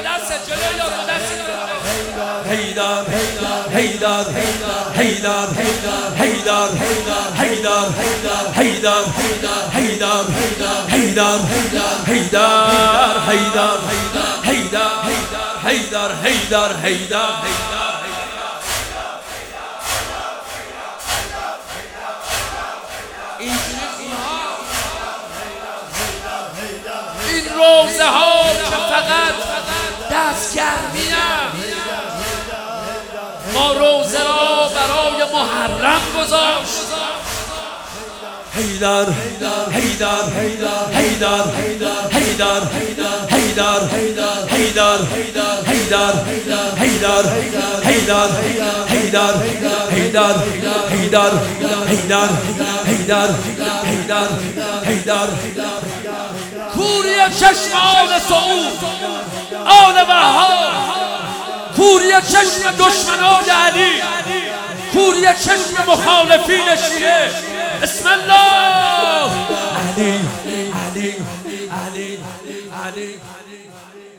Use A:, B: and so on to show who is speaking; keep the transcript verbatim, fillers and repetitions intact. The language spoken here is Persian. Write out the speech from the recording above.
A: دست جلوی یار دو دست
B: حیدر حیدر حیدر حیدر حیدر حیدر حیدر حیدر حیدر حیدر حیدر حیدر حیدر
A: این روزه ها که فقط دستگرمی‌ام، ما روزه را برای محرم گذاشت.
B: حیدر حیدر حیدر حیدر حیدر حیدر حیدر حیدر حیدر حیدر حیدر حیدر حیدر حیدر حیدر حیدر حیدر
A: کوری چشم آل سعود، آل وهاب، کوری چشم دشمنان علی، کوری چشم مخالفین شیعه. بسم الله.
B: علی علی علی علی علی